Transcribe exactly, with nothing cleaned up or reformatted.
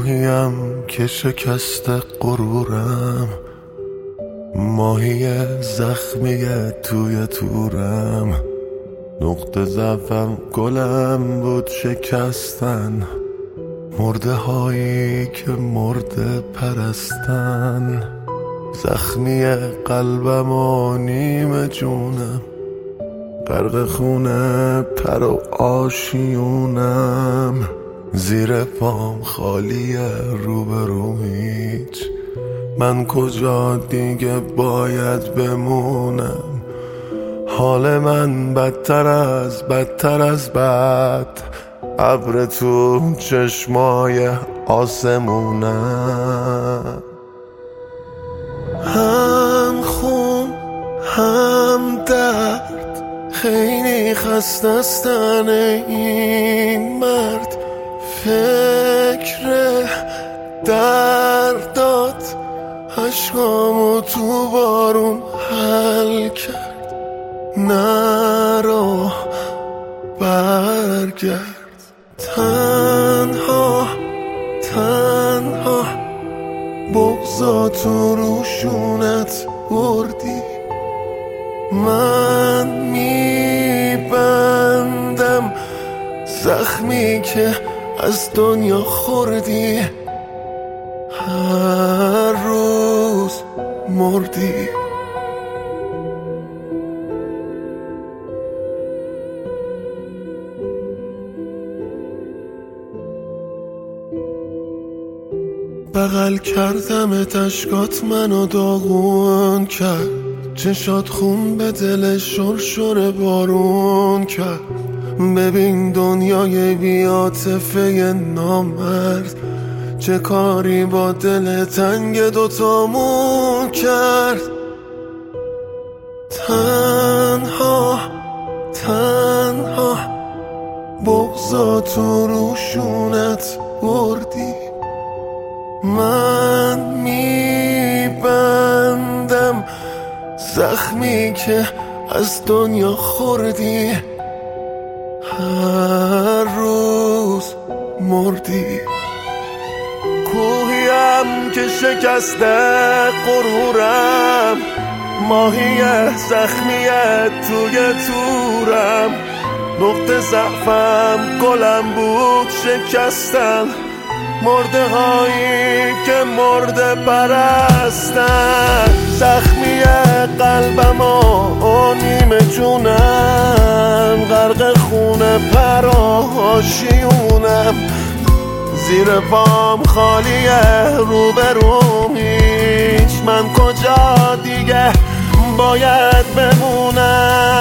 کوهیم که شکست غرورم، ماهی زخمی توی تورم. نقطه ضعفم گلم بود شکستن، مرده هایی که مرده پرستن. زخمی قلبم و نیم جونم، غرق خونه پر و آشیونم. زیر پام خالیه روبرو هیچ، من کجا دیگه باید بمونم؟ حال من بدتر از بدتر از بد، ابر تو چشمای آسمونم. هم خون هم درد، خیلی خستستن این مرد. فکر دردات عشقامو تو بارون حل کرد. نرو برگرد، تنها تنها بغضاتو روشونت بردی. من میبندم زخمی که از دنیا خوردی، هر روز مردی. بغل کردم اشکات منو داغون کرد، چشات خون به دل شرشر بارون کرد. ببین دنیای بی‌عاطفه نامرد، چه کاری با دل تنگ دوتامون کرد. تنها تنها بغضاتو روشونت بردی. من میبندم زخمی که از دنیا خوردی، هر روز مردی. کوهیم که شکسته غرورم، ماهی زخمی توی تورم. نقطه ضعفم گلم بود شکستن، مرده هایی که مرده پرستن. زخمی قلبم و نیم جونم، غرق خونه پر آشیونم. زیر پام خالیه روبروم هیچ، من کجا دیگه باید بمونم؟